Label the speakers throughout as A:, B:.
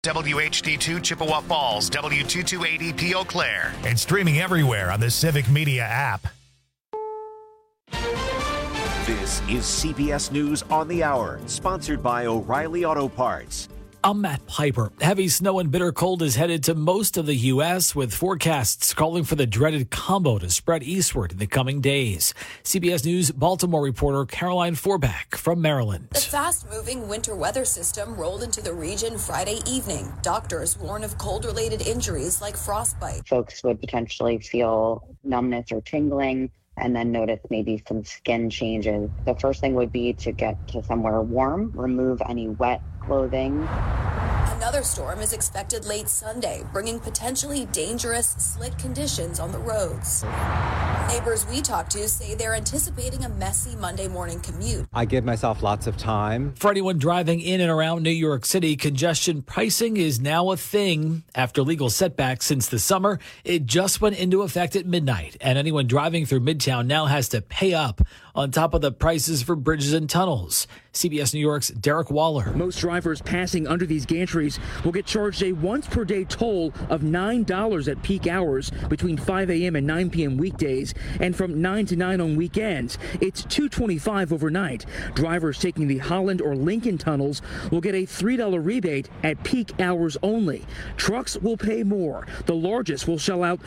A: WHD2 Chippewa Falls, W2280P Eau Claire, and streaming everywhere on the Civic Media app.
B: This is CBS News on the Hour, sponsored by O'Reilly Auto Parts.
C: I'm Matt Piper. Heavy snow and bitter cold is headed to most of the U.S., with forecasts calling for the dreaded combo to spread eastward in the coming days. CBS News Baltimore reporter Caroline Forback from Maryland.
D: The fast-moving winter weather system rolled into the region Friday evening. Doctors warn of cold-related injuries like frostbite.
E: Folks would potentially feel numbness or tingling, and then notice maybe some skin changes. The first thing would be to get to somewhere warm, remove any wet clothing.
D: Another storm is expected late Sunday, bringing potentially dangerous slick conditions on the roads. Neighbors we talked to say they're anticipating a messy Monday morning commute.
F: I give myself lots of time.
C: For anyone driving in and around New York City, congestion pricing is now a thing. After legal setbacks since the summer, it just went into effect at midnight, and anyone driving through Midtown now has to pay up on top of the prices for bridges and tunnels. CBS New York's Derek Waller.
G: Most drivers passing under these gantries will get charged a once-per-day toll of $9 at peak hours between 5 a.m. and 9 p.m. weekdays, and from 9 to 9 on weekends. It's $2.25 overnight. Drivers taking the Holland or Lincoln tunnels will get a $3 rebate at peak hours only. Trucks will pay more. The largest will shell out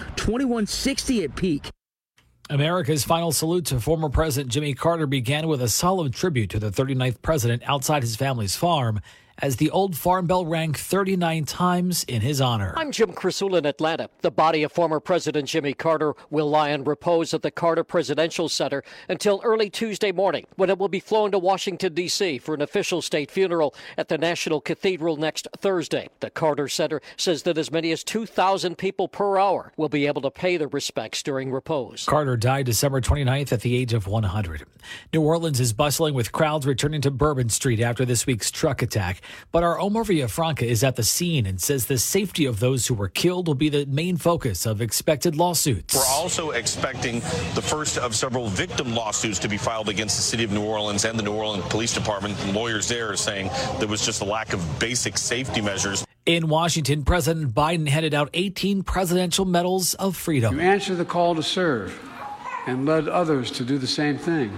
G: $21.60 at peak.
C: America's final salute to former President Jimmy Carter began with a solemn tribute to the 39th president outside his family's farm, as the old farm bell rang 39 times in his honor.
H: I'm Jim Krasula in Atlanta. The body of former President Jimmy Carter will lie in repose at the Carter Presidential Center until early Tuesday morning, when it will be flown to Washington, D.C. for an official state funeral at the National Cathedral next Thursday. The Carter Center says that as many as 2,000 people per hour will be able to pay their respects during repose.
C: Carter died December 29th at the age of 100. New Orleans is bustling with crowds returning to Bourbon Street after this week's truck attack. But our Omar Villafranca is at the scene and says the safety of those who were killed will be the main focus of expected lawsuits.
I: We're also expecting the first of several victim lawsuits to be filed against the city of New Orleans and the New Orleans Police Department. And lawyers there are saying there was just a lack of basic safety measures.
C: In Washington, President Biden handed out 18 Presidential Medals of Freedom.
J: You answer the call to serve and led others to do the same thing.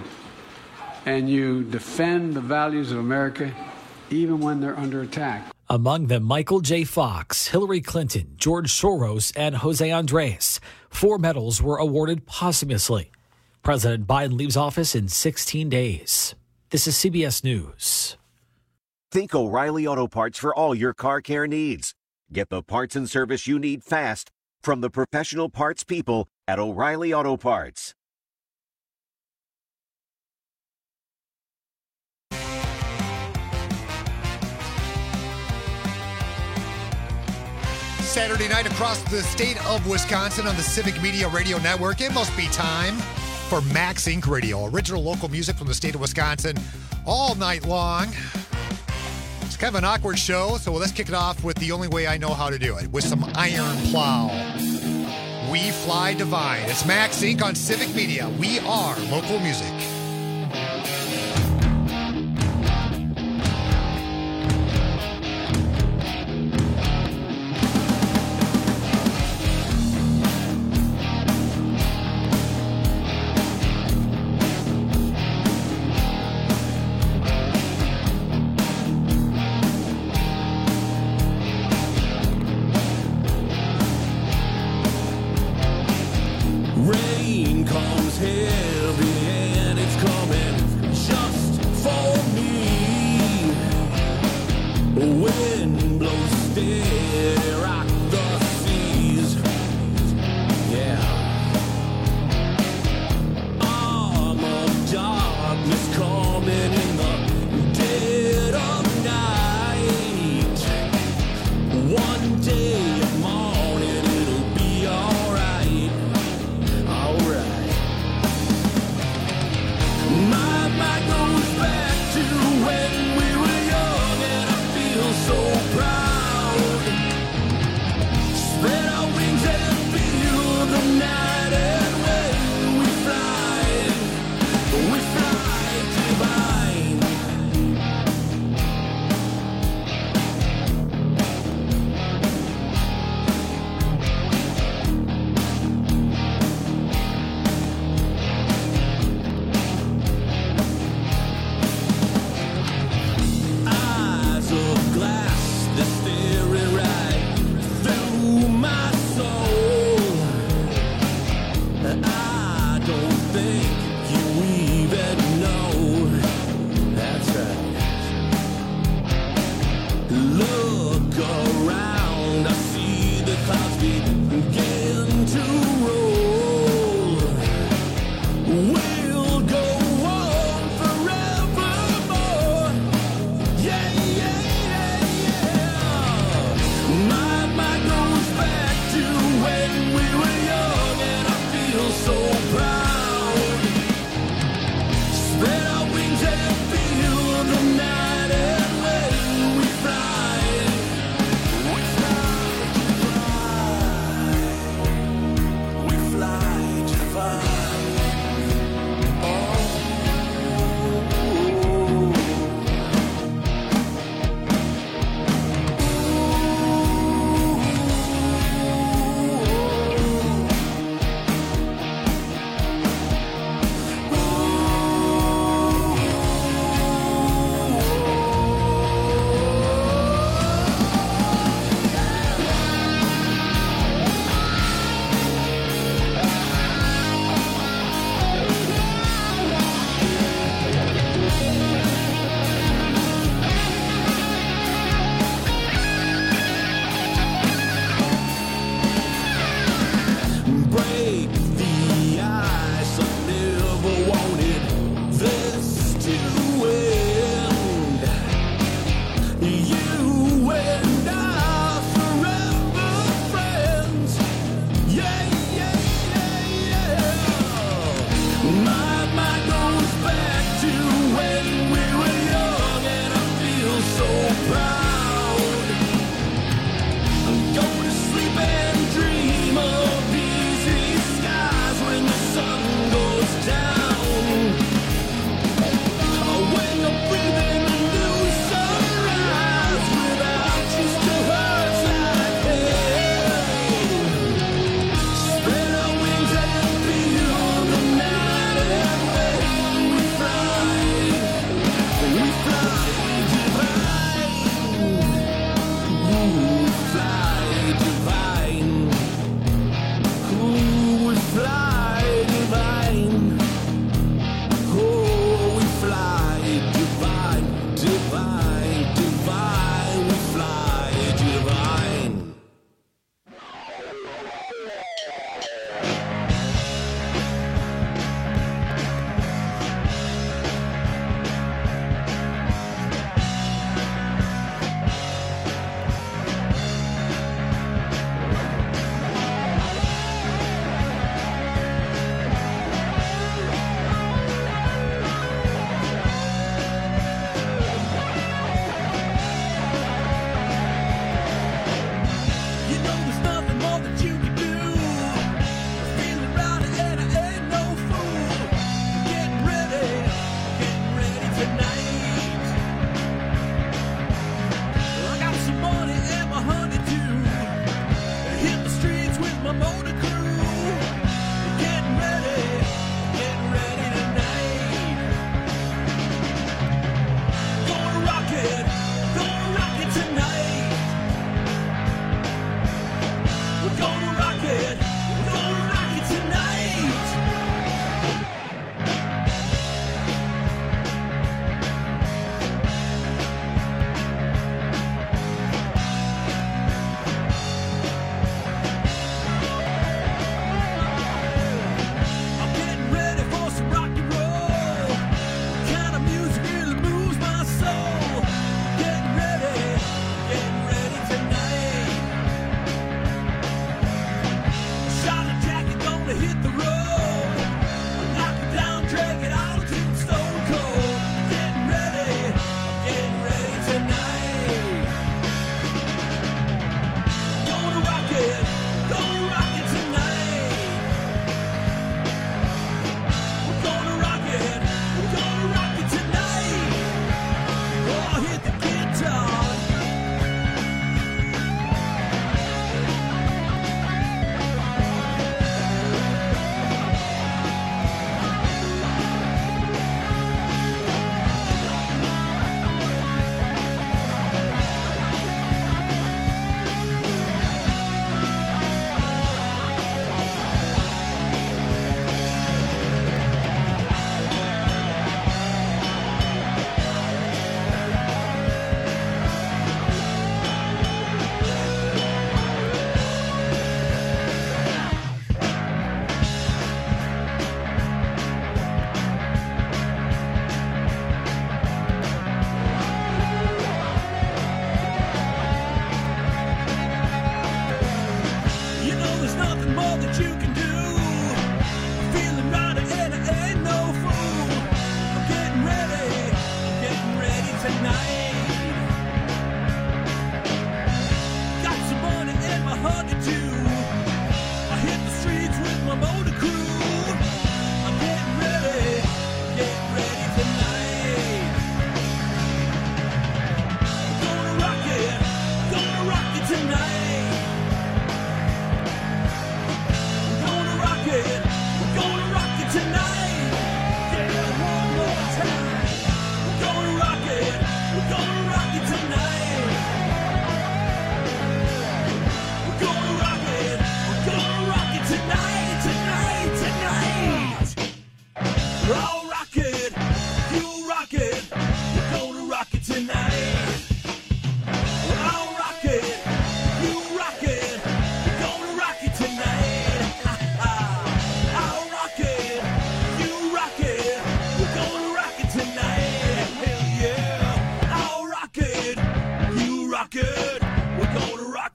J: And you defend the values of America even when they're under attack.
C: Among them, Michael J. Fox, Hillary Clinton, George Soros, and Jose Andres. 4 medals were awarded posthumously. President Biden leaves office in 16 days. This is CBS News.
B: Think O'Reilly Auto Parts for all your car care needs. Get the parts and service you need fast from the professional parts people at O'Reilly Auto Parts.
A: Saturday night across the state of Wisconsin on the Civic Media Radio Network. It must be time for Max Inc. Radio, original local music from the state of Wisconsin all night long. It's kind of an awkward show, so let's kick it off with the only way I know how to do it, with some Iron Plow. We Fly Divine. It's Max Inc. on Civic Media. We are local music.
K: Rain comes heavy and it's coming just for me. Wind blows steady, rock the seas. Yeah. Arm of darkness coming in the dead of night. One day of morning it'll be alright. Alright. My mind goes back to when we were young and I feel so proud.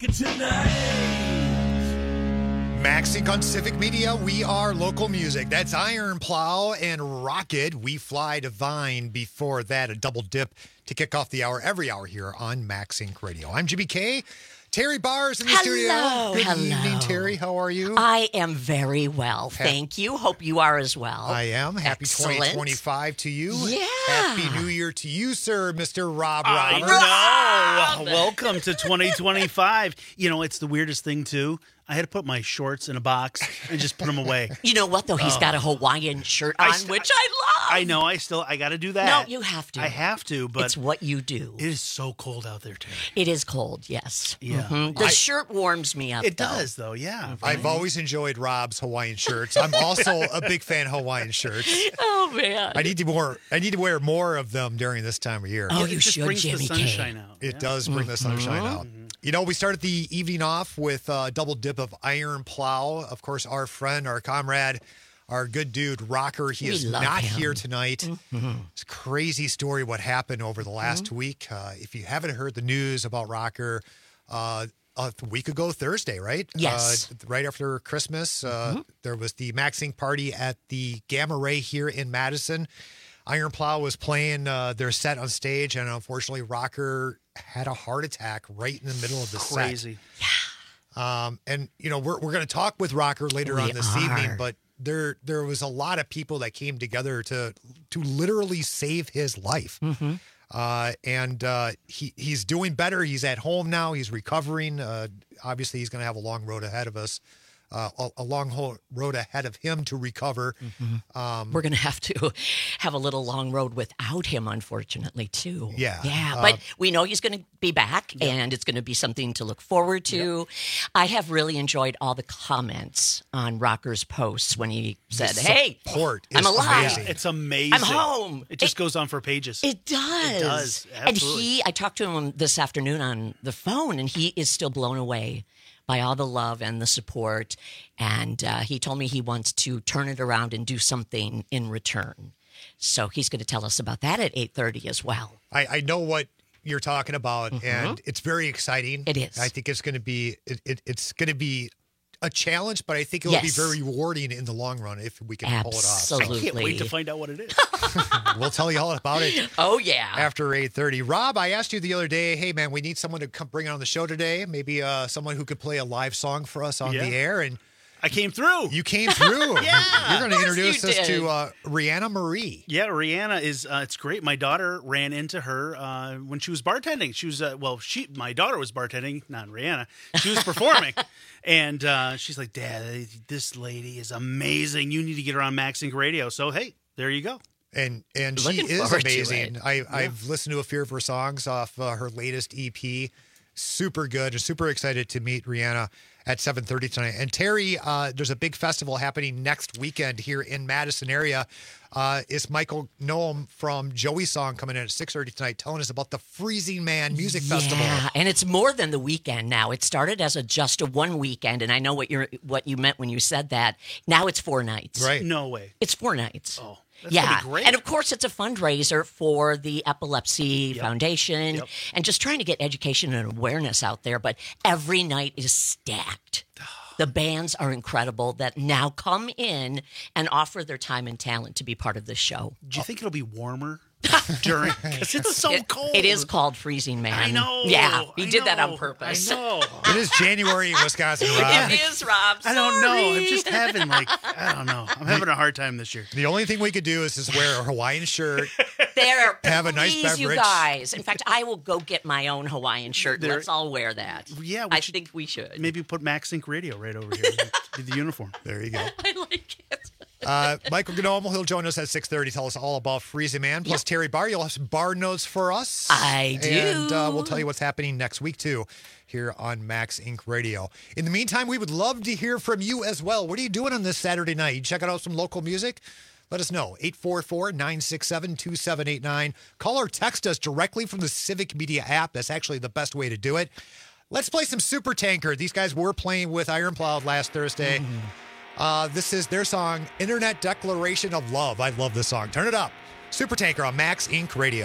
K: rocking tonight.
A: Max Inc. on Civic Media. We are local music. That's Iron Plow and Rocket. We Fly Divine. Before that, a double dip to kick off the hour, every hour here on Max Inc. Radio. I'm Jimmy K. Terry Barr's in the studio. Good evening, Terry. How are you?
L: I am very well. Thank you. Hope you are as well.
A: I am. Happy
L: Excellent.
A: 2025 to you.
L: Yeah.
A: Happy New Year to you, sir, Mr. Rob
M: I
A: Roberts.
M: know. Welcome to 2025. You know, it's the weirdest thing, too. I had to put my shorts in a box and just put them away.
L: You know what, though? He's got a Hawaiian shirt on, which I love.
M: I know. I got to do that.
L: No, you have to.
M: I have to, but
L: it's what you do.
M: It is so cold out there, Terry.
L: It is cold, yes.
M: Yeah.
L: Mm-hmm. The shirt warms me up,
M: It does, though, yeah.
A: I've always enjoyed Rob's Hawaiian shirts. I'm also a big fan of Hawaiian shirts.
L: Oh, man.
A: I need to wear more of them during this time of year.
L: Oh,
M: It
L: you
M: just
L: should,
M: brings
L: Jimmy
M: the sunshine out.
A: It does bring the sunshine out. You know, we started the evening off with a double dip of Iron Plow. Of course, our friend, our comrade, our good dude, Rocker. He is not here tonight. It's a crazy story what happened over the last week. If you haven't heard the news about Rocker, a week ago Thursday, right?
L: Yes.
A: Right after Christmas, there was the Max Inc. party at the Gamma Ray here in Madison. Iron Plow was playing their set on stage, and unfortunately, Rocker had a heart attack right in the middle of the
M: Crazy.
A: set. Yeah. And, you know, we're going to talk with Rocker later on this evening, but there was a lot of people that came together to literally save his life. And he's doing better. He's at home now. He's recovering. Obviously, he's going to have a long road ahead of us. A long road ahead of him to recover.
L: We're going to have a little long road without him, unfortunately, too.
A: Yeah.
L: Yeah, but we know he's going to be back, and it's going to be something to look forward to. I have really enjoyed all the comments on Rocker's posts when he said, hey, I'm alive.
A: Amazing.
M: It's amazing.
L: I'm home.
M: It just goes on for pages.
L: It does.
M: It does.
L: And
M: Absolutely.
L: I talked to him this afternoon on the phone, and he is still blown away by all the love and the support. And he told me he wants to turn it around and do something in return. So he's going to tell us about that at 8:30 as well.
A: I know what you're talking about, and it's very exciting.
L: It is.
A: I think it's going to be it's going to be a challenge, but I think it'll be very rewarding in the long run if we can pull it off.
L: Absolutely.
M: I can't wait to find out what it is.
A: We'll tell you all about it.
L: Oh, yeah.
A: After 8:30. Rob, I asked you the other day, hey, man, we need someone to come bring on the show today. Maybe someone who could play a live song for us on the air. And
M: I came through.
A: You came through.
M: Yeah.
A: You're going to introduce
L: you
A: us
L: did.
A: to Rihanna Marie.
M: Yeah, Rihanna is, it's great. My daughter ran into her when she was bartending. She was, my daughter was bartending, not Rihanna. She was performing. And she's like, Dad, this lady is amazing. You need to get her on Max Inc. Radio. So, hey, there you go.
A: And she
L: Looking
A: is
L: forward to
A: amazing.
L: it.
A: I've listened to a few of her songs off her latest EP. Super good. Super excited to meet Rihanna at 7:30 tonight. And Terry, there's a big festival happening next weekend here in Madison area. It's Michael Noam from Joey Song coming in at 6:30 tonight telling us about the Freezing Man Music Festival.
L: Yeah, and it's more than the weekend now. It started as just a one weekend, and I know what you meant when you said that. Now it's 4 nights.
A: Right.
M: No way.
L: It's 4 nights.
M: Oh, that's gonna be great.
L: And of course, it's a fundraiser for the Epilepsy Foundation and just trying to get education and awareness out there. But every night is stacked. The bands are incredible that now come in and offer their time and talent to be part of the show.
M: Do you think it'll be warmer during? Because it's so cold.
L: It is called Freezing Man.
M: I know.
L: Yeah, he did that on purpose.
M: I know.
A: It is January in Wisconsin, Rob.
L: It is, Rob.
M: I don't know. I'm
L: Sorry.
M: just having I don't know. I'm having a hard time this year.
A: The only thing we could do is just wear a Hawaiian shirt.
L: There,
A: Have a nice
L: please, you
A: beverage.
L: guys. In fact, I will go get my own Hawaiian shirt. Let's all wear that.
M: Yeah,
L: I think we should.
M: Maybe put Max Inc. Radio right over here. Be the uniform.
A: There you go.
L: I like it.
A: Michael Gnome, he'll join us at 6:30. Tell us all about Freezing Man. Plus Terry Barr, you'll have some bar notes for us.
L: I do.
A: And we'll tell you what's happening next week, too, here on Max Inc. Radio. In the meantime, we would love to hear from you as well. What are you doing on this Saturday night? You checking out some local music? Let us know. 844-967-2789. Call or text us directly from the Civic Media app. That's actually the best way to do it. Let's play some Super Tanker. These guys were playing with Iron Plow last Thursday. This is their song, Internet Declaration of Love. I love this song. Turn it up. Super Tanker on Max Inc. Radio.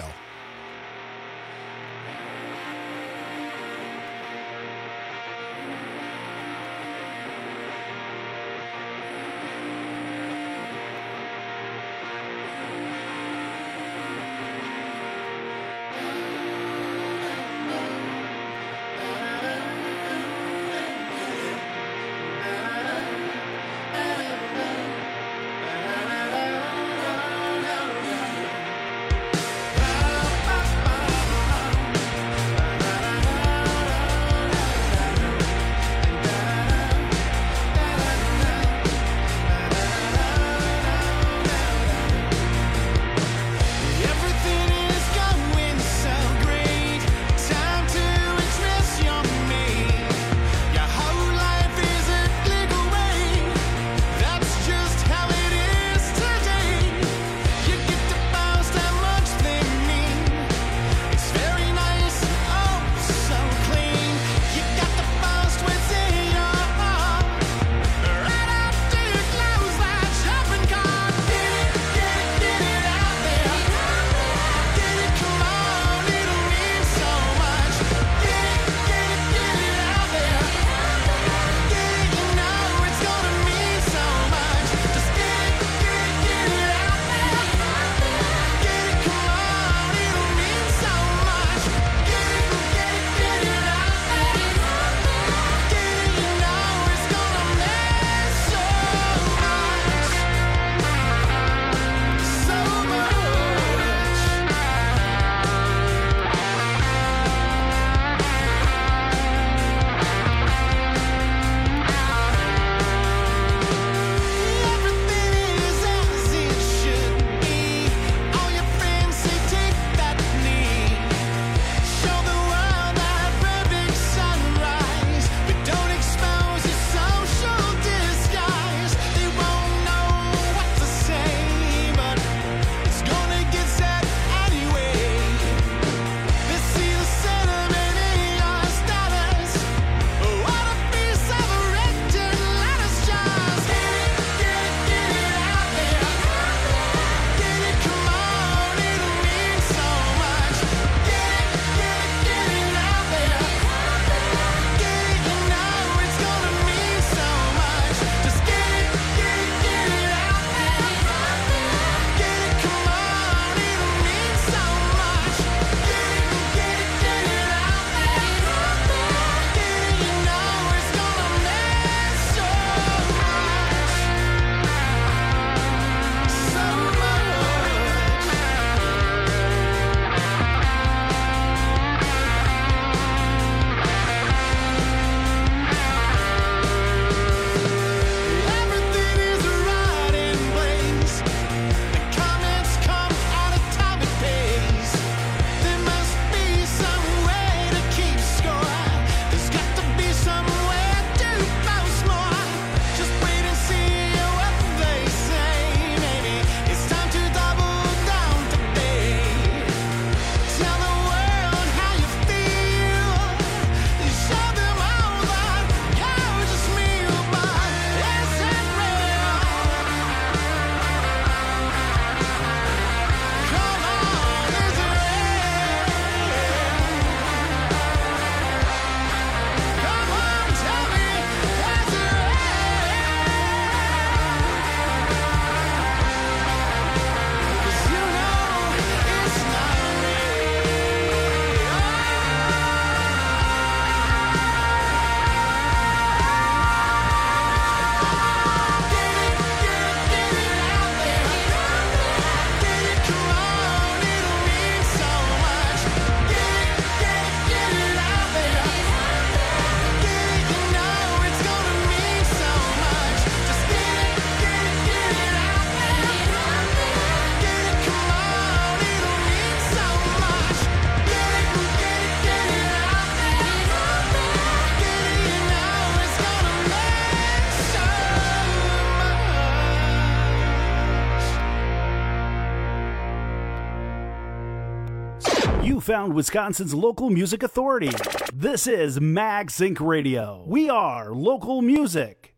N: found Wisconsin's local music authority. This is MagSync Radio. We are local music.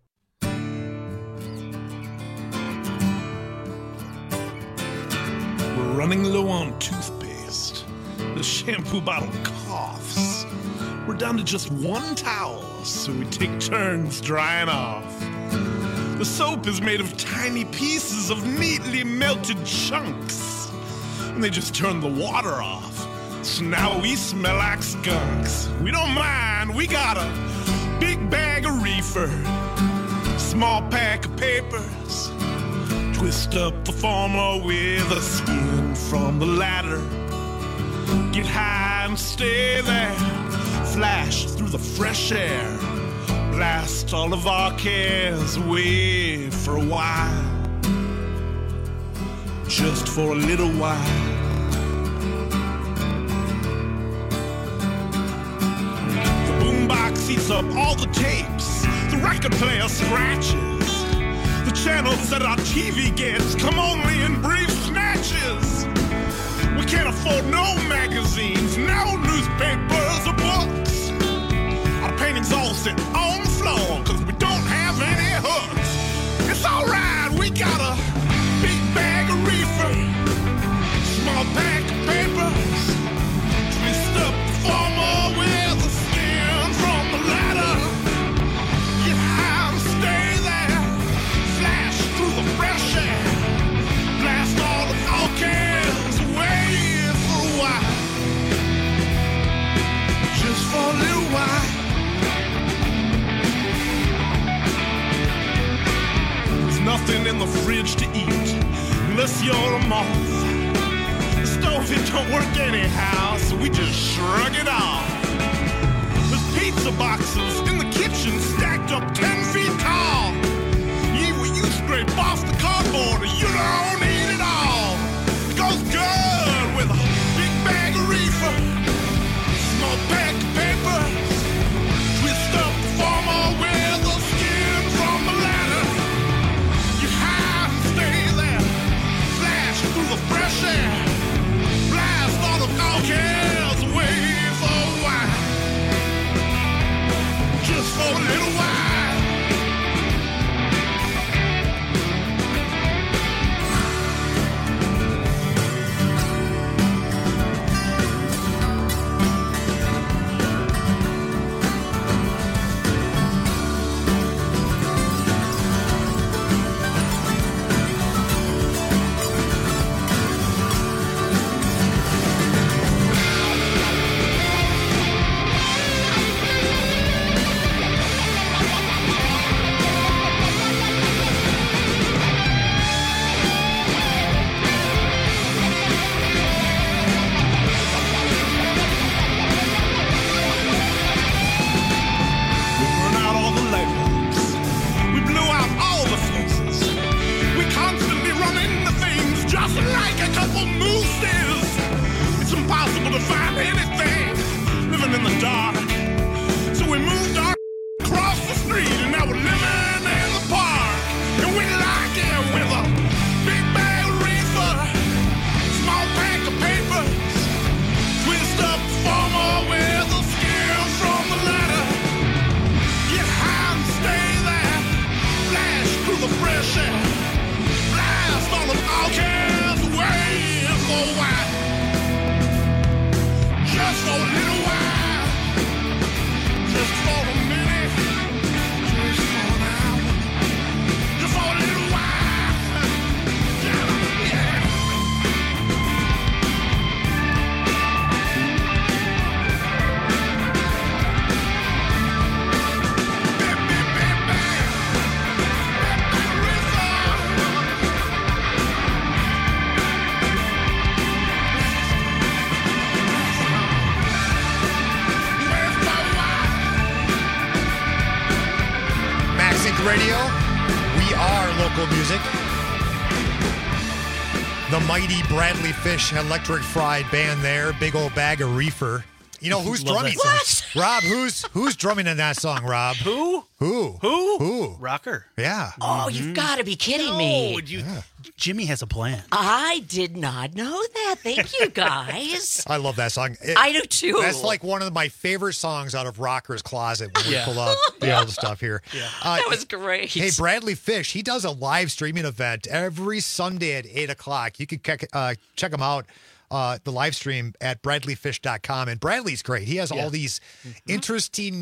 O: We're running low on toothpaste. The shampoo bottle coughs. We're down to just one towel, so we take turns drying off. The soap is made of tiny pieces of neatly melted chunks, and they just turn the water off. So now we smell like skunks. We don't mind, we got a big bag of reefer, small pack of papers, twist up the former with a skin from the ladder. Get high and stay there, flash through the fresh air, blast all of our cares away for a while, just for a little while. The boombox eats up all the tapes, the record player scratches, the channels that our TV gets come only in brief snatches. We can't afford no magazines, no newspapers or books. Our paintings all sit on the floor, cause we don't have any hooks. It's alright, we got a big bag of reefer, small pack of papers, twist up the former with the skin from the ladder. Get high and stay there, flash through the fresh air, blast all the all cares away for a while, just for a little while. Nothing in the fridge to eat unless you're a moth. The stove, it don't work anyhow, so we just shrug it off. There's pizza boxes in the kitchen stacked up 10 feet tall. You eat what you scrape off the cardboard, or you don't eat it all. It goes good with a big bag of reefer, small pack of papers, twist up the former with the skin from the ladder. Through the fresh air, blast all the all cares away for a while, just for a little while.
A: Radio. We are local music. The mighty Bradley Fish Electric Fried Band there. Big old bag of reefer. You know who's
M: Love
A: drumming?
M: that song.
A: Rob, who's drumming in that song, Rob?
M: Who? Rocker.
A: Yeah.
L: Oh, you've got to be kidding me.
M: Jimmy has a plan.
L: I did not know that. Thank you, guys.
A: I love that song.
L: I do too.
A: That's like one of my favorite songs out of Rocker's Closet when we pull up the old stuff here.
L: That was great.
A: Hey, Bradley Fish, he does a live streaming event every Sunday at 8 o'clock. You can check him out. The live stream at bradleyfish.com. And Bradley's great. He has all these interesting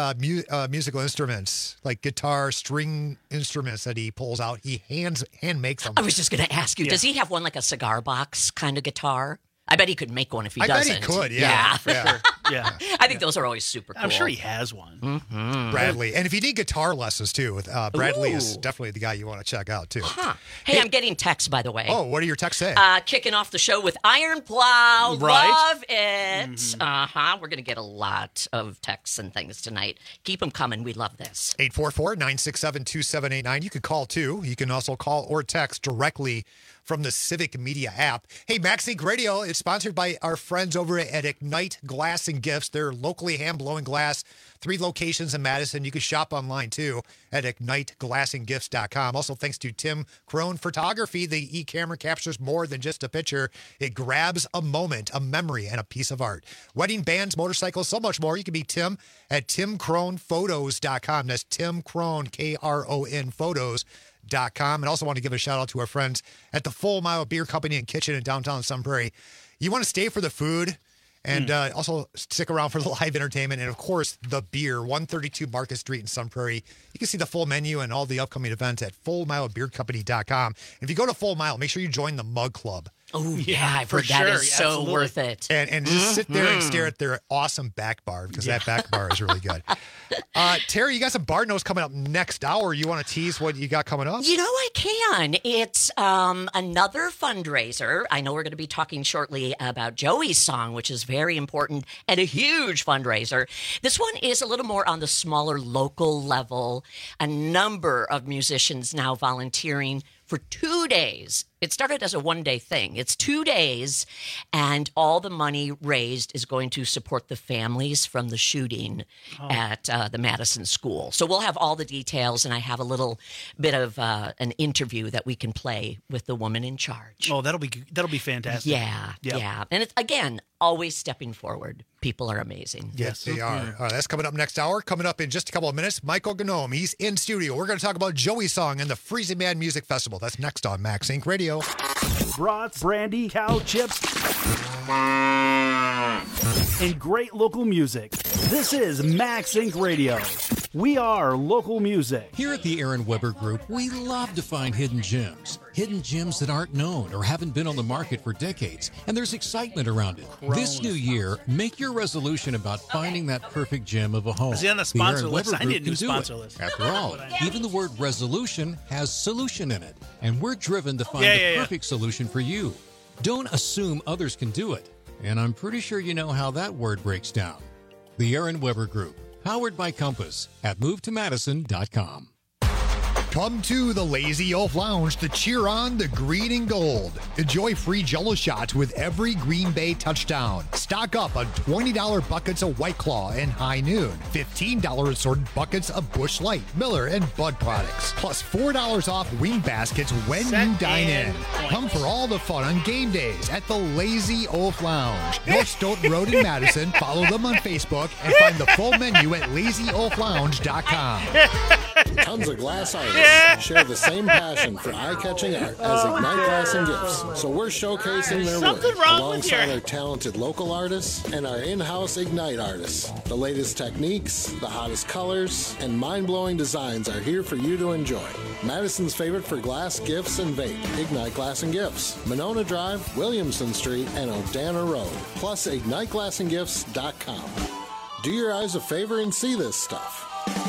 A: musical instruments, like guitar, string instruments that he pulls out. He hand makes them.
L: I was just going to ask you, does he have one like a cigar box kind of guitar? I bet he could make one if he doesn't.
A: I bet he could, yeah.
M: For sure. Yeah.
L: I think those are always super cool.
M: I'm sure he has one.
L: Mm-hmm.
A: Bradley. And if you need guitar lessons, too, Bradley is definitely the guy you want to check out, too.
L: Huh. Hey, I'm getting texts, by the way.
A: Oh, what are your texts saying?
L: Kicking off the show with Iron Plow.
A: Right.
L: Love it. Mm-hmm. We're going to get a lot of texts and things tonight. Keep them coming. We love this.
A: 844-967-2789. You can call, too. You can also call or text directly from the Civic Media app. Hey, MaxInc Radio is sponsored by our friends over at Ignite Glass and Gifts. They're locally hand-blowing glass, 3 locations in Madison. You can shop online, too, at IgniteGlassandGifts.com. Also, thanks to Tim Crone Photography, the e-camera captures more than just a picture. It grabs a moment, a memory, and a piece of art. Wedding bands, motorcycles, so much more. You can be Tim at TimCronePhotos.com. That's Tim Crone, K-R-O-N, Photos.com. And also want to give a shout out to our friends at the Full Mile Beer Company and Kitchen in downtown Sun Prairie. You want to stay for the food and also stick around for the live entertainment and, of course, the beer. 132 Market Street in Sun Prairie. You can see the full menu and all the upcoming events at FullMileBeerCompany.com. And if you go to Full Mile, make sure you join the Mug Club.
L: Oh, yeah, I've heard that is so worth it.
A: And just sit there and stare at their awesome back bar because that back bar is really good. Terry, you got some Bar Nose coming up next hour. You want to tease what you got coming up?
L: You know, I can. It's another fundraiser. I know we're going to be talking shortly about Joey's song, which is very important and a huge fundraiser. This one is a little more on the smaller local level. A number of musicians now volunteering for 2 days. It started as a one-day thing. It's 2 days, and all the money raised is going to support the families from the shooting at the Madison School. So we'll have all the details, and I have a little bit of an interview that we can play with the woman in charge.
M: Oh, that'll be fantastic.
L: Yeah. And it's, again, always stepping forward. People are amazing.
A: Yes, they are. All right, that's coming up next hour. Coming up in just a couple of minutes, Michael Gnome. He's in studio. We're going to talk about Joey's song and the Freezing Man Music Festival. That's next on Max Inc. Radio.
N: Brats, brandy, cow chips, and great local music. This is Max Inc. Radio. We are local music.
P: Here at the Aaron Weber Group, we love to find hidden gems that aren't known or haven't been on the market for decades, and there's excitement around it. This new year, make your resolution about finding that perfect gem of a home.
M: Is he on the sponsor
P: Aaron
M: list?
P: Weber
M: I need a
P: Group
M: new
P: can do
M: sponsor
P: it.
M: list.
P: After all, even the word resolution has solution in it, and we're driven to find the perfect solution for you. Don't assume others can do it, and I'm pretty sure you know how that word breaks down. The Aaron Weber Group, powered by Compass at MoveToMadison.com.
A: Come to the Lazy Oaf Lounge to cheer on the green and gold. Enjoy free Jell-O shots with every Green Bay touchdown. Stock up on $20 buckets of White Claw and High Noon. $15 assorted buckets of Busch Light, Miller, and Bud products. Plus $4 off wing baskets when you dine in. Come for all the fun on game days at the Lazy Oaf Lounge. North Stoughton Road in Madison. Follow them on Facebook and find the full menu at LazyOafLounge.com.
Q: Tons of glass artists share the same passion for eye-catching art as Ignite Glass and Gifts. So we're showcasing their work alongside our talented local artists and our in-house Ignite artists. The latest techniques, the hottest colors, and mind-blowing designs are here for you to enjoy. Madison's favorite for glass, gifts, and vape, Ignite Glass and Gifts. Monona Drive, Williamson Street, and O'Dana Road. Plus IgniteGlassandGifts.com. Do your eyes a favor and see this stuff.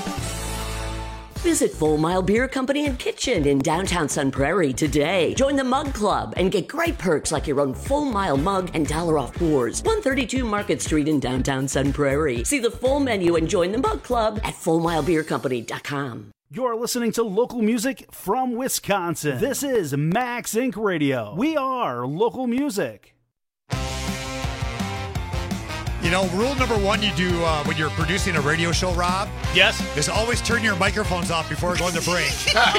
R: Visit Full Mile Beer Company and Kitchen in downtown Sun Prairie today. Join the Mug Club and get great perks like your own Full Mile mug and $1 off pours. 132 Market Street in downtown Sun Prairie. See the full menu and join the Mug Club at FullMileBeerCompany.com.
N: You're listening to local music from Wisconsin. This is Max Inc. Radio. We are local music.
A: You know, rule number one you do when you're producing a radio show, Rob.
M: Yes.
A: Is always turn your microphones off before going to break.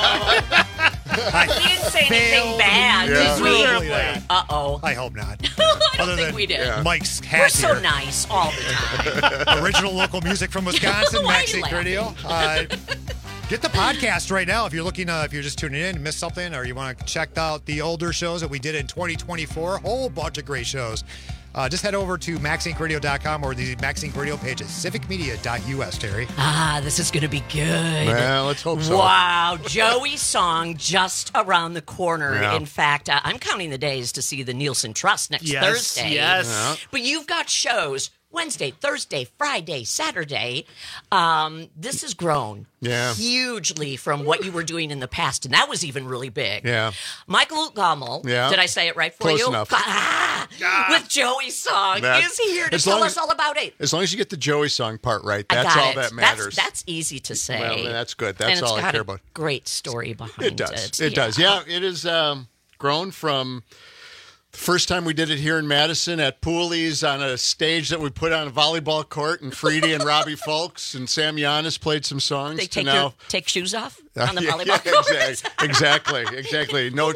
L: We didn't say anything bad, did we? Uh-oh.
A: I hope not.
L: I don't think we did.
A: Mike's hat
L: We're so
A: here.
L: nice all the time.
A: Original local music from Wisconsin, MaxInc Radio. Get the podcast right now if you're looking, if you're just tuning in and missed something, or you want to check out the older shows that we did in 2024. A whole bunch of great shows. Just head over to maxincradio.com or the MaxInc Radio page at civicmedia.us, Terry.
L: This is going to be good.
S: Well, let's hope so.
L: Wow, Joey's song just around the corner.
S: Yeah.
L: In fact, I'm counting the days to see the Nielsen Trust next Thursday.
M: Yes.
S: Yeah.
L: But you've got shows Wednesday, Thursday, Friday, Saturday. This has grown hugely from what you were doing in the past, and that was even really big.
S: Yeah.
L: Michael Gommel, did I say it right for
S: Close
L: you?
S: enough.
L: With Joey's song. Is he here to tell us all about it?
S: As long as you get the Joey song part right,
L: I
S: that's
L: got
S: all
L: it.
S: that matters.
L: That's easy to say.
S: Well, that's good. That's
L: and
S: all
L: it's
S: I
L: got
S: care
L: a
S: about.
L: Great story behind
S: It does. It does. Yeah, it is grown from the first time we did it here in Madison at Pooley's on a stage that we put on a volleyball court, and Freedy and Robbie Folks and Sam Giannis played some songs.
L: They
S: to
L: take shoes off on the volleyball court.
S: Exactly. No.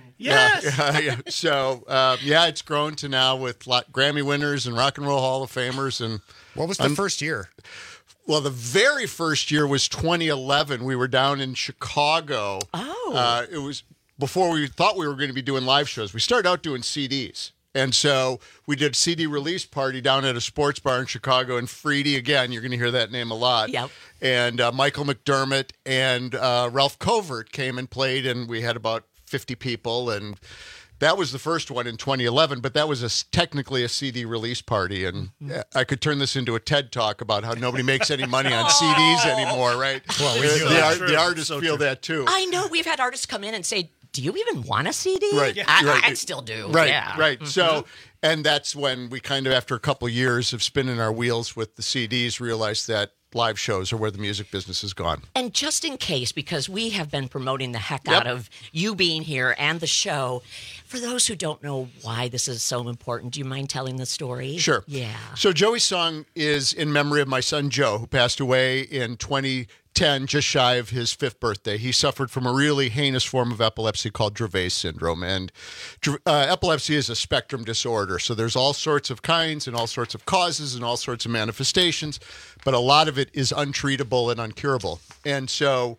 M: Yes.
S: So, it's grown to now with Grammy winners and Rock and Roll Hall of Famers. And
A: what was the first year?
S: Well, the very first year was 2011. We were down in Chicago.
L: Oh.
S: It was before we thought we were going to be doing live shows. We started out doing CDs. And so we did a CD release party down at a sports bar in Chicago. And Freedy, again, you're going to hear that name a lot.
L: Yep.
S: And Michael McDermott and Ralph Covert came and played. And we had about 50 people. And that was the first one in 2011. But that was technically a CD release party. And I could turn this into a TED Talk about how nobody makes any money on CDs anymore, right?
A: Well, we do.
S: The artists feel that too.
L: I know. We've had artists come in and say, do you even want a CD?
S: Right.
L: I still do.
S: Right.
L: Yeah.
S: Right.
L: Mm-hmm.
S: So, and that's when we kind of, after a couple of years of spinning our wheels with the CDs, realized that live shows are where the music business has gone.
L: And just in case, because we have been promoting the heck out of you being here and the show, for those who don't know why this is so important, do you mind telling the story?
S: Sure.
L: Yeah.
S: So Joey's song is in memory of my son Joe, who passed away in 2010, just shy of his 5th birthday. He suffered from a really heinous form of epilepsy called Dravet syndrome. And epilepsy is a spectrum disorder. So there's all sorts of kinds and all sorts of causes and all sorts of manifestations, but a lot of it is untreatable and uncurable. And so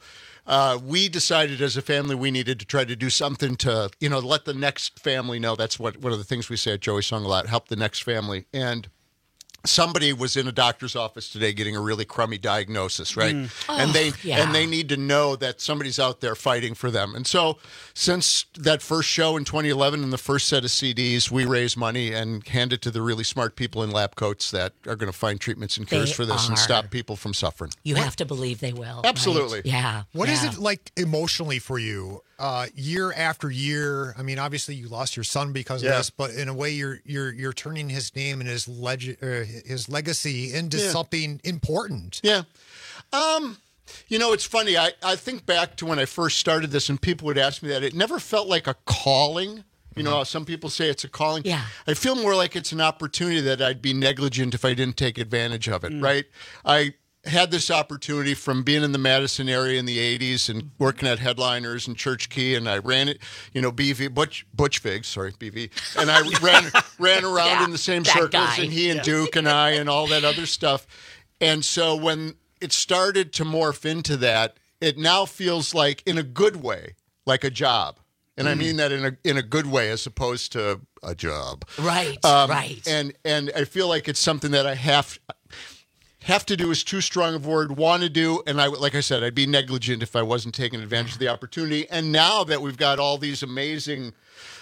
S: we decided as a family we needed to try to do something to, let the next family know. That's one of the things we say at Joey's Song a lot, help the next family. And somebody was in a doctor's office today getting a really crummy diagnosis, right? And they need to know that somebody's out there fighting for them. And so since that first show in 2011 and the first set of CDs, we raise money and hand it to the really smart people in lab coats that are going to find treatments and cures for this and stop people from suffering.
L: You have to believe they will.
S: Absolutely.
L: Right? Yeah.
A: What is it like emotionally for you? Year after year, I mean, obviously you lost your son because of this, but in a way, you're turning his name and his legacy into something important.
S: Yeah. It's funny. I think back to when I first started this, and people would ask me that. It never felt like a calling. You know, some people say it's a calling.
L: Yeah.
S: I feel more like it's an opportunity that I'd be negligent if I didn't take advantage of it, right? I had this opportunity from being in the Madison area in the 80s and working at Headliners and Church Key, and I ran it, BV, Butch Figs, sorry, BV, and I ran around in the same circles, and he and Duke and I and all that other stuff. And so when it started to morph into that, it now feels like, in a good way, like a job. And I mean that in a good way as opposed to a job.
L: Right, right.
S: And I feel like it's something that I have to do is too strong a word, want to do, and like I said, I'd be negligent if I wasn't taking advantage of the opportunity. And now that we've got all these amazing,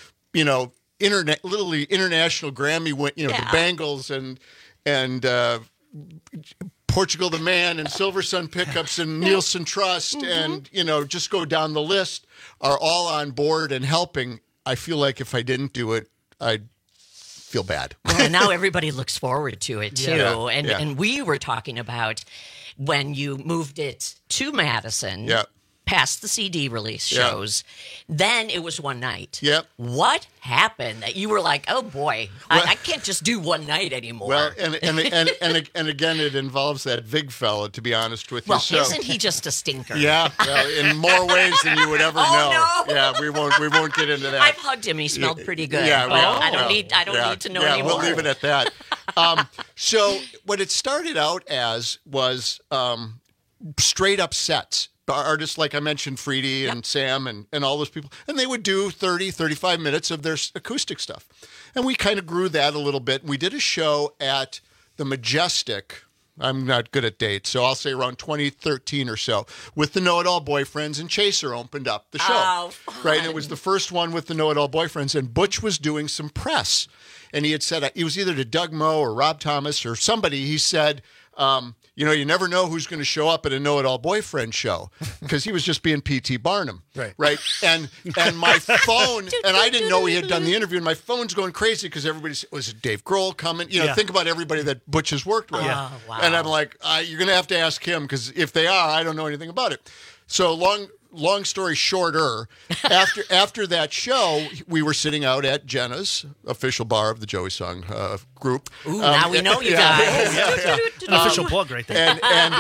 S: literally international Grammy, the Bangles and Portugal the Man and Silver Sun Pickups and Nielsen Trust and, just go down the list, are all on board and helping. I feel like if I didn't do it, I'd feel bad.
L: Well, and now everybody looks forward to it too.
S: Yeah.
L: And we were talking about when you moved it to Madison.
S: Yeah.
L: past the CD release
S: Yeah.
L: shows. Then it was one night.
S: Yep.
L: What happened that you were like, oh boy, I can't just do one night anymore?
S: Well, and again, it involves that Vig fella, to be honest with you.
L: Well,
S: So,
L: isn't he just a stinker?
S: yeah, well, in more ways than you would ever know.
L: No.
S: Yeah, we won't get into that.
L: I've hugged him. He smelled pretty good.
S: Yeah, well,
L: I don't need to know anymore.
S: We'll leave it at that. So what it started out as was straight up sets. Artists like I mentioned, Freedy and Sam and all those people, and they would do 30, 35 minutes of their acoustic stuff. And we kind of grew that a little bit. We did a show at the Majestic. I'm not good at dates, so I'll say around 2013 or so, with the Know-It-All Boyfriends, and Chaser opened up the show.
L: Oh, fun.
S: Right, and it was the first one with the Know-It-All Boyfriends, and Butch was doing some press. And he had said, it was either to Doug Moe or Rob Thomas or somebody, he said, you never know who's going to show up at a Know-It-All Boyfriend show, because he was just being P.T. Barnum. Right. And my phone, and I didn't know he had done the interview, and my phone's going crazy because everybody's, was it Dave Grohl coming? Think about everybody that Butch has worked with.
L: Oh, wow.
S: And I'm like, you're going to have to ask him, because if they are, I don't know anything about it. So long story shorter, after that show, we were sitting out at Jenna's, official bar of the Joey Song group.
L: Ooh, now we know you guys.
M: An official plug right there.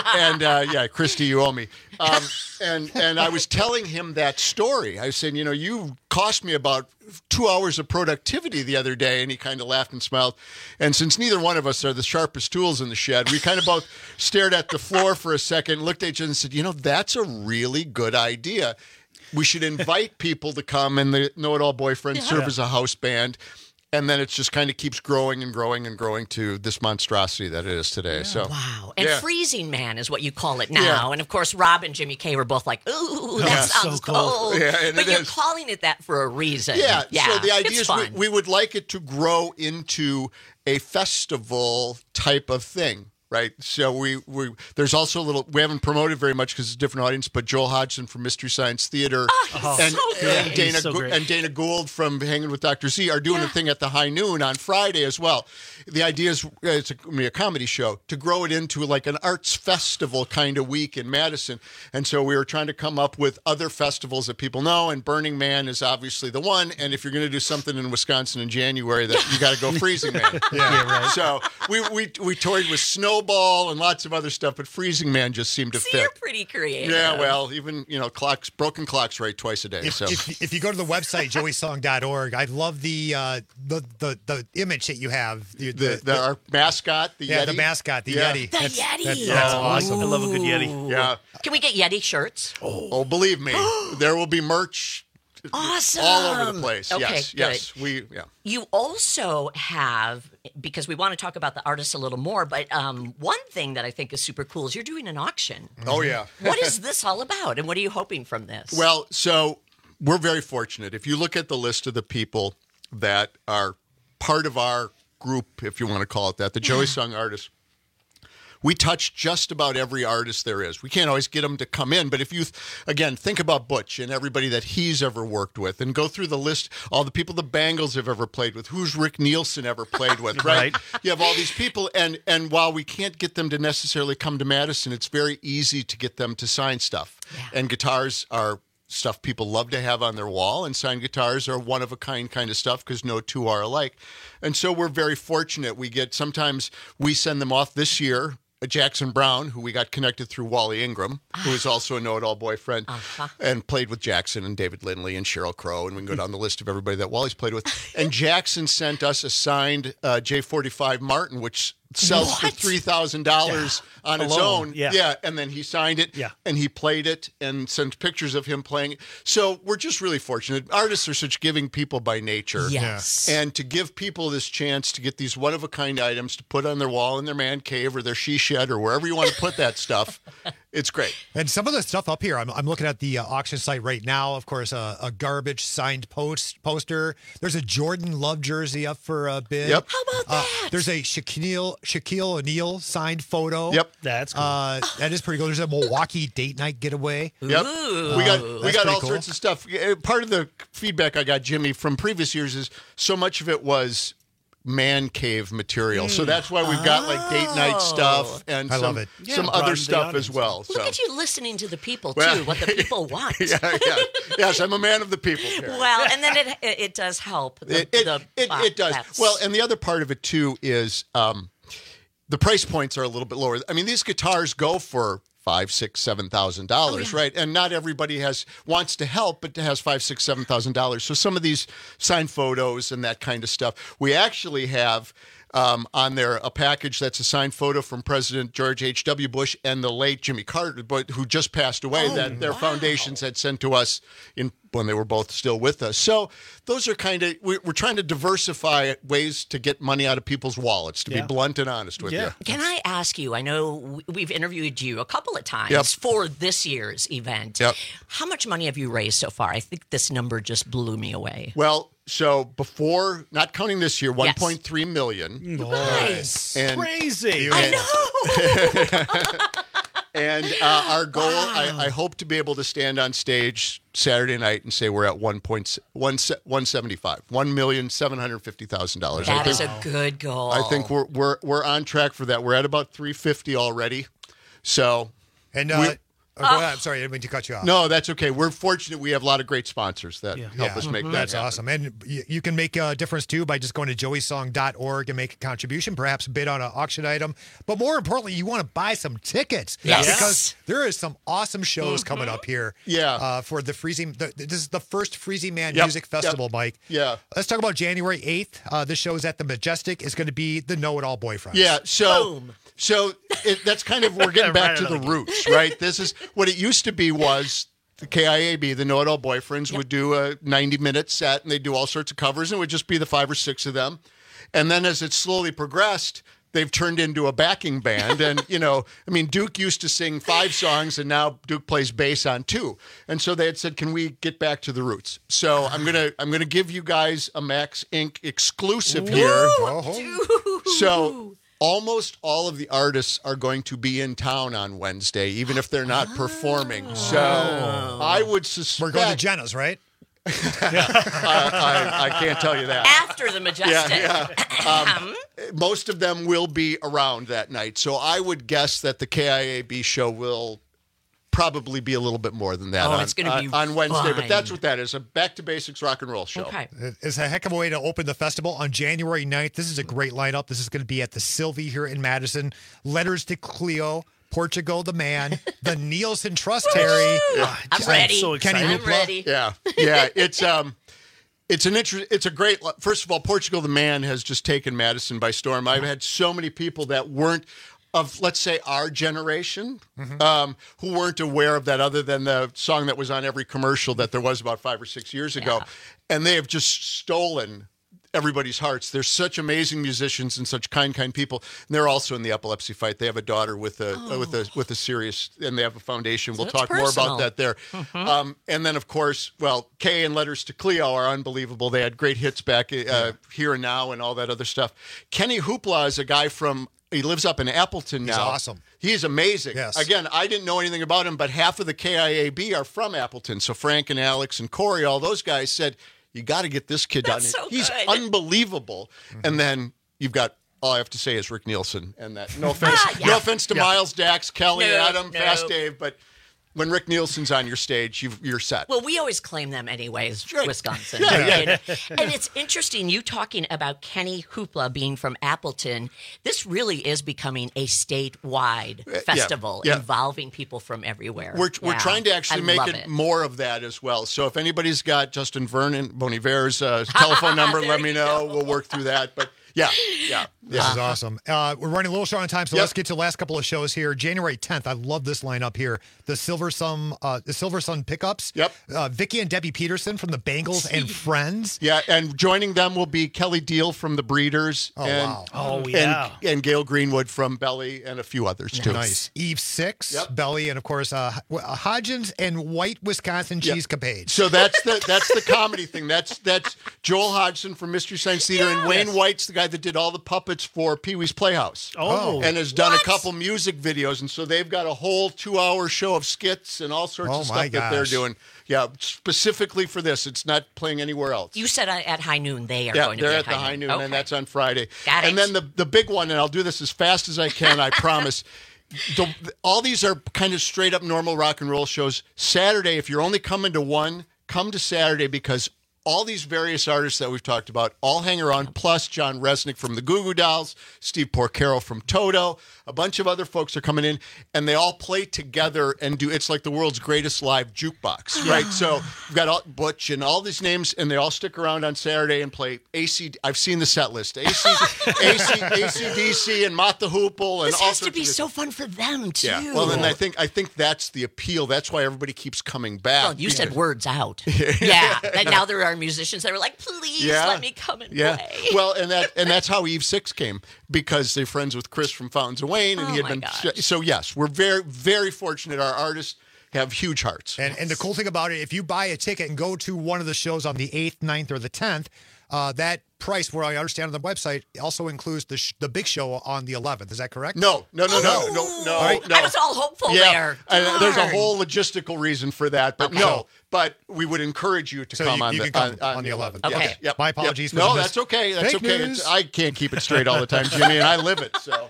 S: And Christy, you owe me. And I was telling him that story. I was saying, you cost me about 2 hours of productivity the other day. And he kind of laughed and smiled. And since neither one of us are the sharpest tools in the shed, we kind of both stared at the floor for a second, looked at each other and said, that's a really good idea. We should invite people to come, and the Know-It-All Boyfriends serve as a house band. And then it just kind of keeps growing and growing and growing to this monstrosity that it is today. So
L: wow. And Freezing Man is what you call it now. And of course, Rob and Jimmy Kay were both like, ooh, that sounds
M: so
L: cool.
S: Yeah,
L: but you're calling it that for a reason.
S: Yeah. So the idea is
L: fun.
S: we would like it to grow into a festival type of thing. Right, so we there's also a little, we haven't promoted very much because it's a different audience, but Joel Hodgson from Mystery Science Theater and Dana Gould from Hanging with Dr. Z are doing a thing at the High Noon on Friday as well. The idea is it's a comedy show to grow it into like an arts festival kind of week in Madison, and so we were trying to come up with other festivals that people know, and Burning Man is obviously the one. And if you're going to do something in Wisconsin in January, that you got to go Freezing Man.
A: Right.
S: So we toured with Snowball and lots of other stuff, but Freezing Man just seemed to fit.
L: You're pretty creative.
S: Yeah, well, even broken clocks right twice a day.
A: If you go to the website joeysong.org, I love the image that you have.
S: Our mascot, the Yeti.
A: The mascot, the Yeti.
L: The Yeti.
A: That's awesome.
M: I love a good Yeti.
S: Yeah.
L: Can we get Yeti shirts?
S: Oh, believe me, there will be merch.
L: Awesome.
S: All over the place.
L: Okay,
S: yes.
L: You also have, because we want to talk about the artists a little more, but one thing that I think is super cool is you're doing an auction.
S: Oh, yeah.
L: What is this all about, and what are you hoping from this?
S: Well, so we're very fortunate. If you look at the list of the people that are part of our group, if you want to call it that, the Joey Song artists, we touch just about every artist there is. We can't always get them to come in, but if you, again, think about Butch and everybody that he's ever worked with, and go through the list, all the people the Bangles have ever played with, who's Rick Nielsen ever played with, right? You have all these people, and while we can't get them to necessarily come to Madison, it's very easy to get them to sign stuff. Yeah. And guitars are stuff people love to have on their wall, and signed guitars are one-of-a-kind kind of stuff because no two are alike. And so we're very fortunate. Sometimes we send them off this year. Jackson Brown, who we got connected through Wally Ingram, who is also a Know-It-All Boyfriend, and played with Jackson and David Lindley and Sheryl Crow, and we can go down the list of everybody that Wally's played with. And Jackson sent us a signed J45 Martin, which sells for $3,000 on its own.
M: Yeah.
S: And then he signed it, and he played it, and sent pictures of him playing it. So we're just really fortunate. Artists are such giving people by nature.
L: Yes.
S: And to give people this chance to get these one-of-a-kind items to put on their wall in their man cave or their she shed or wherever you want to put that stuff, it's great.
A: And some of the stuff up here, I'm looking at the auction site right now. Of course, a Garbage signed poster. There's a Jordan Love jersey up for a bid.
S: Yep.
L: How about that?
A: There's a Shaquille O'Neal signed photo.
S: Yep.
M: That's cool.
A: That is pretty cool. There's a Milwaukee date night getaway.
S: Yep.
L: Ooh.
S: We got all
A: cool.
S: sorts of stuff. Part of the feedback I got, Jimmy, from previous years is so much of it was man cave material. So that's why we've got like date night stuff and
A: I love it.
S: some other stuff as well.
L: Look at you listening to the people, too, what the people want.
S: Yes, I'm a man of the people. Karen.
L: Well, and then it does help.
S: It does. Well, and the other part of it, too, is the price points are a little bit lower. I mean, these guitars go for $5,000, $6,000, $7,000, right? And not everybody wants to help, but has $5,000, $6,000, $7,000. So some of these signed photos and that kind of stuff, we actually have on there a package that's a signed photo from President George H.W. Bush and the late Jimmy Carter, who just passed away, that their foundations had sent to us when they were both still with us. So those are kind of, we're trying to diversify ways to get money out of people's wallets, to be blunt and honest with you.
L: Can I ask you, I know we've interviewed you a couple of times for this year's event.
S: Yep.
L: How much money have you raised so far? I think this number just blew me away.
S: Well, so before, not counting this year, $1.3 million.
L: Nice.
S: And,
M: crazy.
S: I know. And our goal, I hope to be able to stand on stage Saturday night and say we're at $175, $1,750,000.
L: That is a good goal.
S: I think we're on track for that. We're at about $350 already. So,
A: and I'm sorry, I didn't mean to cut you off.
S: No, that's okay. We're fortunate we have a lot of great sponsors that help us make that
A: That's
S: happen.
A: awesome. And you can make a difference, too, by just going to joeysong.org and make a contribution, perhaps bid on an auction item. But more importantly, you want to buy some tickets.
L: Yes.
A: Because there is some awesome shows coming up here. For the Freezing. This is the first Freezing Man Music Festival, Mike.
S: Yeah.
A: Let's talk about January 8th. This show is at the Majestic. It's going to be the Know-It-All Boyfriends.
S: Yeah, so that's kind of, we're getting back to the roots, right? This is what it used to be was the KIAB, the Know-It-All Boyfriends, would do a 90-minute set, and they'd do all sorts of covers, and it would just be the 5 or 6 of them. And then as it slowly progressed, they've turned into a backing band. And, Duke used to sing 5 songs, and now Duke plays bass on 2. And so they had said, can we get back to the roots? So I'm gonna give you guys a Max Inc. exclusive here. So almost all of the artists are going to be in town on Wednesday, even if they're not performing. So I would suspect...
A: We're going to Jenna's, right?
S: I can't tell you that.
L: After the Majestic.
S: Most of them will be around that night. So I would guess that the KIAB show will probably be a little bit more than that
L: it's going to be
S: on Wednesday.
L: fun.
S: But that's what that is, a back-to-basics rock and roll show.
L: Okay.
A: It's a heck of a way to open the festival on January 9th. This is a great lineup. This is going to be at the Sylvie here in Madison. Letters to Cleo, Portugal the Man, the Nielsen Trust, Terry.
L: I'm ready.
M: So excited.
L: I'm ready.
S: Yeah. It's a great. First of all, Portugal the Man has just taken Madison by storm. I've had so many people that weren't of, let's say, our generation, who weren't aware of that, other than the song that was on every commercial that there was about 5 or 6 years ago, and they have just stolen everybody's hearts. They're such amazing musicians and such kind people. And they're also in the epilepsy fight. They have a daughter with a serious, and they have a foundation. We'll talk more about that there. And then, of course, Kay and Letters to Cleo are unbelievable. They had great hits back Here and Now and all that other stuff. Kenny Hoopla is a guy he lives up in Appleton now.
A: He's awesome.
S: He's amazing.
A: Yes.
S: Again, I didn't know anything about him, but half of the KIAB are from Appleton. So Frank and Alex and Corey, all those guys said, you got to get this kid down here. He's unbelievable. And then you've got, all I have to say is Rick Nielsen. And that, no offense to Miles, Dax, Kelly, Adam, Fast Dave, but when Rick Nielsen's on your stage, you're set.
L: Well, we always claim them anyways, Wisconsin.
S: Yeah.
L: And it's interesting, you talking about Kenny Hoopla being from Appleton. This really is becoming a statewide festival involving people from everywhere.
S: We're trying to actually make it more of that as well. So if anybody's got Justin Vernon, Bon Iver's telephone number, let me know. We'll work through that. But
A: This is awesome. We're running a little short on time, so let's get to the last couple of shows here. January 10th, I love this lineup here. The Silver Sun Pickups. Vicky and Debbie Peterson from the Bangles and Friends.
S: Yeah, and joining them will be Kelly Deal from the Breeders. And Gail Greenwood from Belly and a few others too.
A: Nice. Eve 6, Belly, and of course Hodgins and White Wisconsin Cheese Capades.
S: So that's the comedy thing. That's Joel Hodgson from Mystery Science Theater, and Wayne White's the guy guy that did all the puppets for Pee-wee's Playhouse.
M: Oh.
S: And has done a couple music videos. And so they've got a whole 2-hour show of skits and all sorts of stuff that they're doing. Yeah, specifically for this. It's not playing anywhere else.
L: You said at High Noon they are going to be
S: they're at the High Noon,
L: Okay.
S: and that's on Friday.
L: Got
S: and
L: it.
S: then the big one, and I'll do this as fast as I can, I promise. All these are kind of straight up normal rock and roll shows. Saturday, if you're only coming to one, come to Saturday because all these various artists that we've talked about all hang around, plus John Resnick from the Goo Goo Dolls, Steve Porcaro from Toto, a bunch of other folks are coming in, and they all play together and it's like the world's greatest live jukebox, right? So we've got Butch and all these names, and they all stick around on Saturday and play I've seen the set list. AC/DC and Mott the Hoople. And
L: This
S: all
L: has to
S: sorts
L: be
S: of
L: so fun for them, too.
S: Yeah, well, and I think that's the appeal. That's why everybody keeps coming back.
L: Well, you said words out. Yeah. And now there are musicians that are like, please let me come and play.
S: Well, and that's how Eve 6 came, because they're friends with Chris from Fountains of Wayne, and he had been. So yes, we're very, very fortunate. Our artists have huge hearts.
A: And the cool thing about it, if you buy a ticket and go to one of the shows on the 8th, 9th, or the 10th, that price, where I understand on the website, also includes the big show on the 11th. Is that correct?
S: No.
A: All right.
L: I was all hopeful there.
S: And there's a whole logistical reason for that, but no. But we would encourage you to come on the
A: 11th.
S: Okay.
A: Yes. Yep. My apologies.
S: No, that's okay. That's
A: Fake
S: okay.
A: news.
S: I can't keep it straight all the time, Jimmy, and I live it. So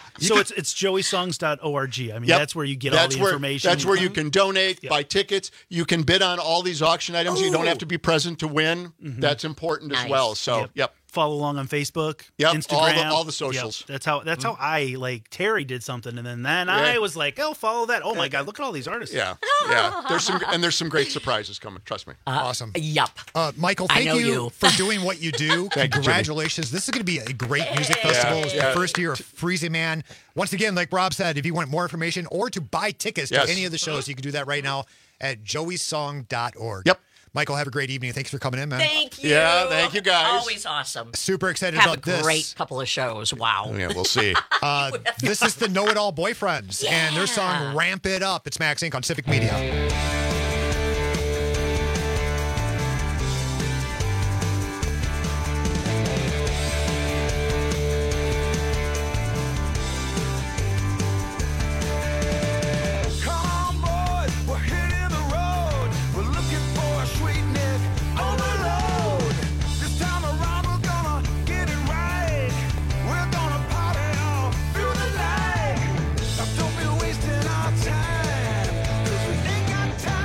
M: it's joeysongs.org. I mean, that's where you get all the information.
S: That's where you can donate, buy tickets. You can bid on all these auction items. You don't have to be present to win. That's important as well. So,
M: Follow along on Facebook,
S: Yep,
M: Instagram,
S: all the socials.
M: Yep. That's how I Terry did something, and then I was like, oh, follow that. Oh my God, look at all these artists.
S: Yeah. There's some great surprises coming. Trust me.
A: Awesome.
L: Yup.
A: Michael, thank you for doing what you do. Congratulations. This is going to be a great music festival. It's the first year of Freezy Man. Once again, like Rob said, if you want more information or to buy tickets to any of the shows, you can do that right now at joeysong.org.
S: Yep.
A: Michael, have a great evening. Thanks for coming in, man.
L: Thank you.
S: Yeah, thank you, guys.
L: Always awesome.
A: Super excited
L: Have
A: about this.
L: a great couple of shows. Wow.
S: Yeah, we'll see.
A: This is the Know It All Boyfriends and their song Ramp It Up. It's Max Inc. on Civic Media.
K: Don't be wasting our time, 'cause we ain't got time.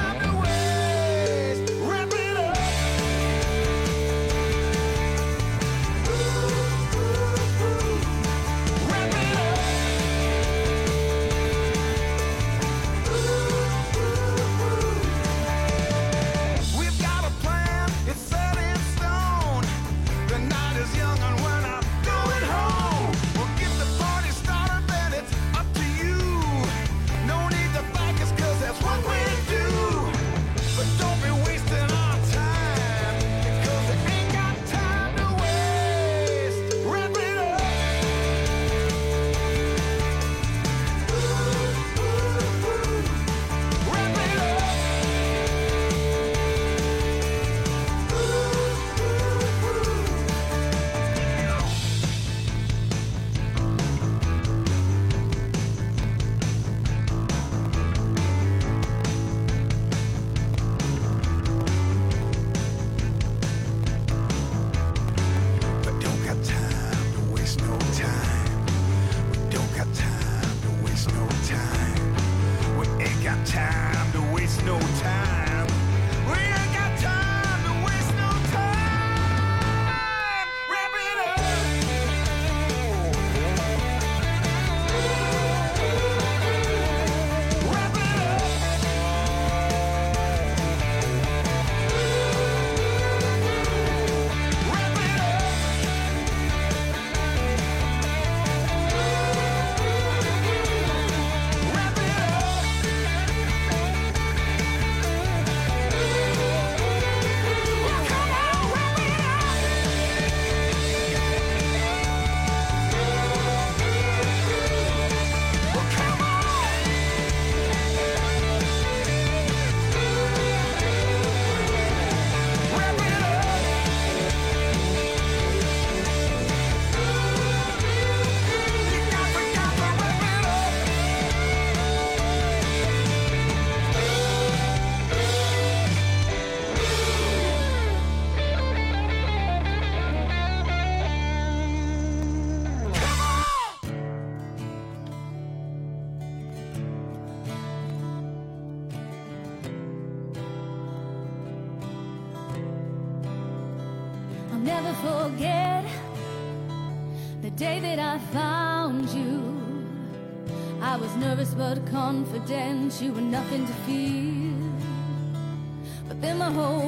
K: never forget the day that I found you. I was nervous but confident, you were nothing to fear. But then my whole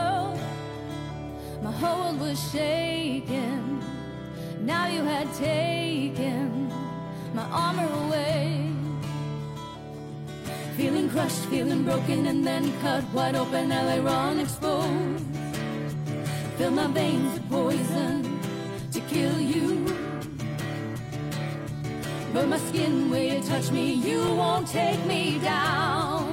K: world was shaking. Now you had taken my armor away. Feeling crushed, feeling broken, and then cut wide open, I lay raw and exposed. Fill my veins with poison to kill you. Burn my skin where you touch me, you won't take me down.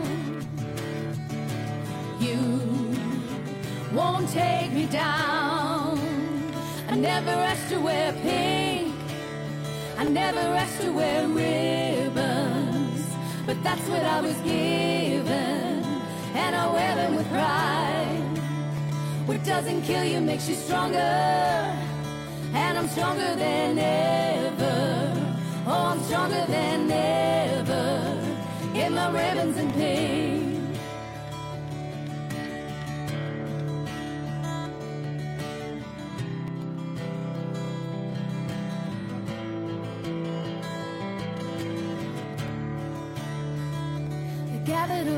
K: You won't take me down. I never asked to wear pink, I never asked to wear ribbons, but that's what I was given, and I wear them with pride. What doesn't kill you makes you stronger, and I'm stronger than ever. Oh, I'm stronger than ever. Get my ribbons and pink. They gathered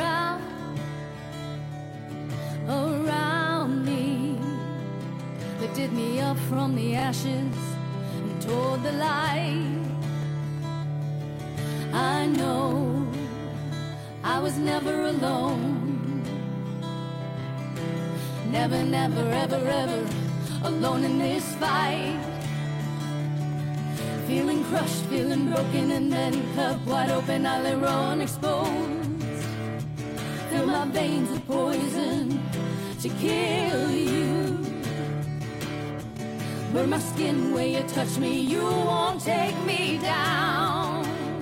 K: around me, lifted me up from the ashes and toward the light. I know I was never alone. Never, never, ever, ever alone in this fight. Feeling crushed, feeling broken, and then cut wide open, I lay raw and exposed. Fill my veins with poison to kill you. Burn my skin where you touch me, you won't take me down.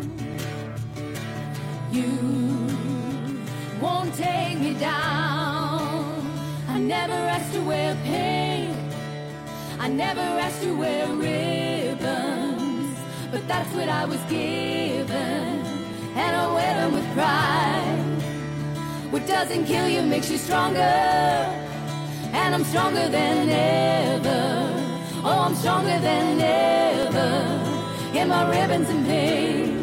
K: You won't take me down. I never asked to wear pink, I never asked to wear ribbons, but that's what I was given, and I wear them with pride. What doesn't kill you makes you stronger, and I'm stronger than ever. Oh, I'm stronger than ever. Get my ribbons and pink.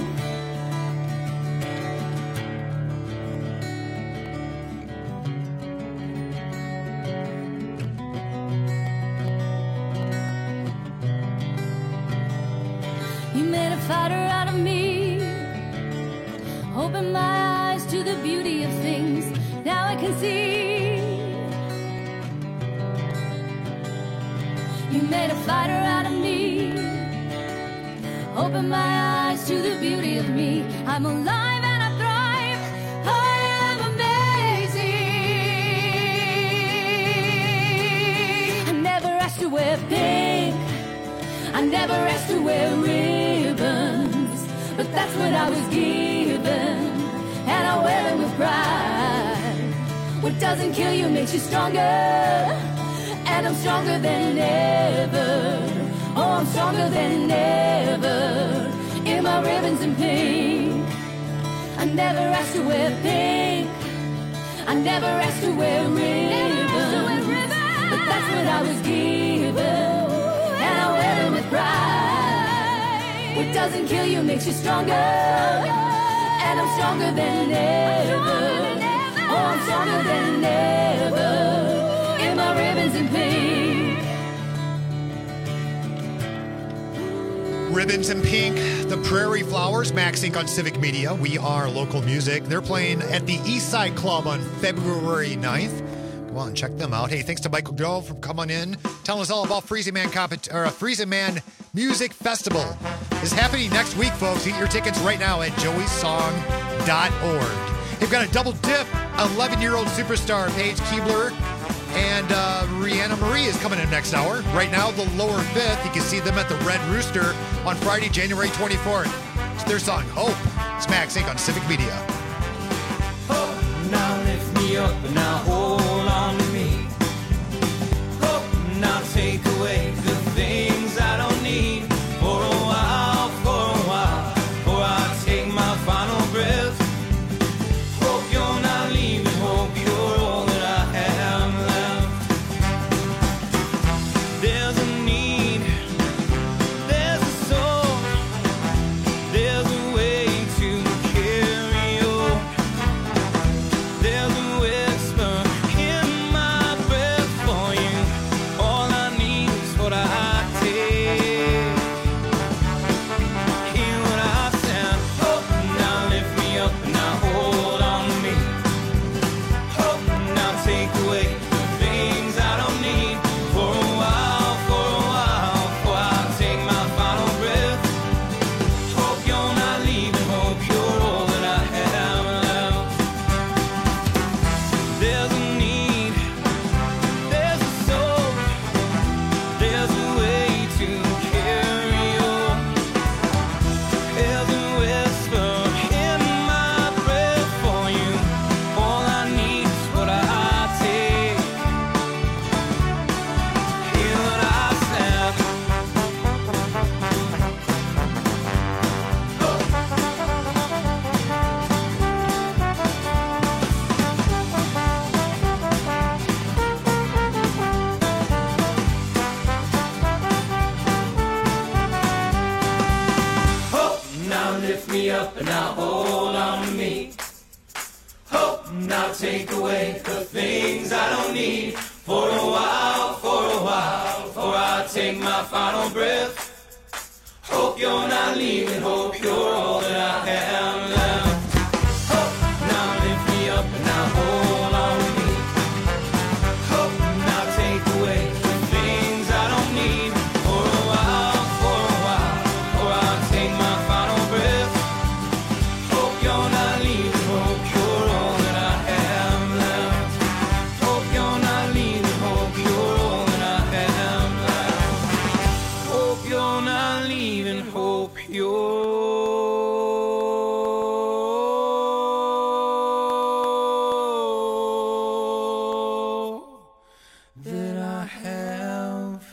K: You made a fighter out of me. Open my eyes to the beauty of things. Now I can see. You made a fighter out of me. Open my eyes to the beauty of me. I'm alive and I thrive. I am amazing. I never asked to wear pink, I never asked to wear ribbons, but that's what I was given, and I wear them with pride. What doesn't kill you makes you stronger, and I'm stronger than ever. Oh, I'm stronger than ever. In my ribbons and pink. I never asked to wear pink, I never asked to wear ribbons, but that's what I was given, and I wear them with pride. What doesn't kill you makes you stronger, and I'm stronger than ever. Oh, I'm stronger than ever. In my ribbons and pink.
A: Ribbons and Pink, the Prairie Flowers, Max Inc. on Civic Media. We are local music. They're playing at the Eastside Club on February 9th. Go on and check them out. Hey, thanks to Michael Grove for coming in, telling us all about Freezing Man Freezing Man Music Festival. Is happening next week, folks. Get your tickets right now at joeysong.org. They've got a double dip. 11-year-old superstar Paige Keebler and Rihanna Marie is coming in next hour. Right now, the lower fifth. You can see them at the Red Rooster on Friday, January 24th. It's their song, Hope. It's Max Inc. on Civic Media.
K: Hope, now lift me up and now hold on to me. Hope, now take away the things I don't need. For a while, before I take my final breath. Hope you're not leaving, hope you're all that I have left.
T: There's a need, there's a soul, there's a way to carry on. There's a whisper in my breath for you. All I need is what I take. Hear what I said. Hope now lift me up and now hold on to me. Hope now take away the things I don't need. For a while, before I take my final breath. Hope you're not leaving, hope you're all that I have left. Hope now lift me up and now hold on to me. Hope now take away the things I don't need. For a while, before I take my final breath. Hope you're not leaving, hope you're all that I have left. Hope you're not leaving, hope you're all that I have left. Hope you're not leaving, hope you're that I have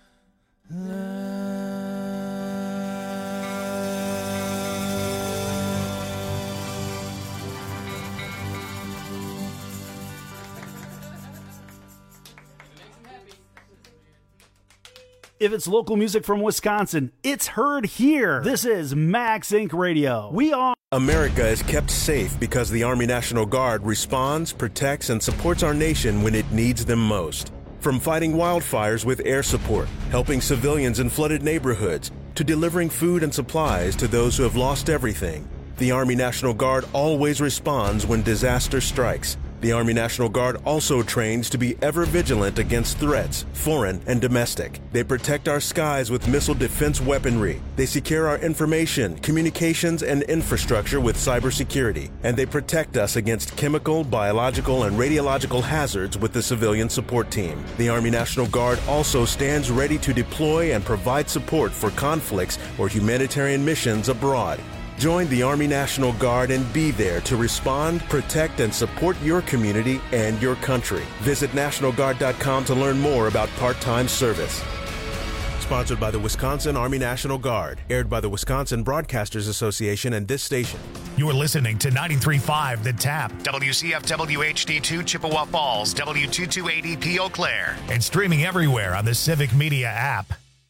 N: If it's local music from Wisconsin, it's heard here. This is Max Inc. Radio. We are...
U: America is kept safe because the Army National Guard responds, protects, and supports our nation when it needs them most. From fighting wildfires with air support, helping civilians in flooded neighborhoods, to delivering food and supplies to those who have lost everything, the Army National Guard always responds when disaster strikes. The Army National Guard also trains to be ever vigilant against threats, foreign and domestic. They protect our skies with missile defense weaponry. They secure our information, communications, and infrastructure with cybersecurity. And they protect us against chemical, biological, and radiological hazards with the civilian support team. The Army National Guard also stands ready to deploy and provide support for conflicts or humanitarian missions abroad. Join the Army National Guard and be there to respond, protect, and support your community and your country. Visit NationalGuard.com to learn more about part-time service. Sponsored by the Wisconsin Army National Guard. Aired by the Wisconsin Broadcasters Association and this station.
V: You're listening to 93.5 The Tap, WCFW HD2 Chippewa Falls, W2280P Eau Claire, and streaming everywhere on the Civic Media app.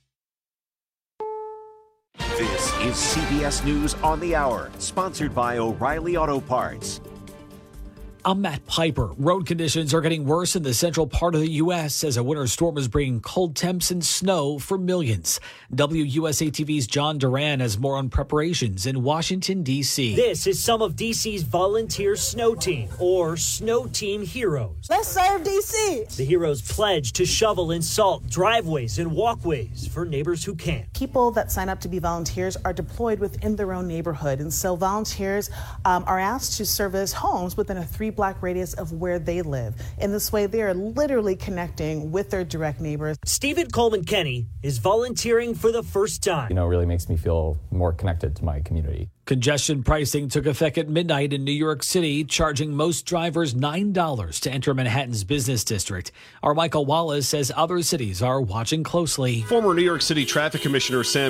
B: This is CBS News on the Hour, sponsored by O'Reilly Auto Parts.
C: I'm Matt Piper. Road conditions are getting worse in the central part of the U.S. as a winter storm is bringing cold temps and snow for millions. WUSA TV's John Duran has more on preparations in Washington, D.C.
W: This is some of D.C.'s volunteer snow team, or Snow Team Heroes.
X: Let's serve D.C.
W: The heroes pledge to shovel and salt driveways and walkways for neighbors who can't.
X: People that sign up to be volunteers are deployed within their own neighborhood, and so volunteers are asked to service homes within a 3-block radius of where they live. In this way, they are literally connecting with their direct neighbors.
W: Stephen Coleman Kenny is volunteering for the first time.
Y: You know, really makes me feel more connected to my community.
C: Congestion pricing took effect at midnight in New York City, charging most drivers $9 to enter Manhattan's business district. Our Michael Wallace says other cities are watching closely.
Z: Former New York City Traffic Commissioner Sam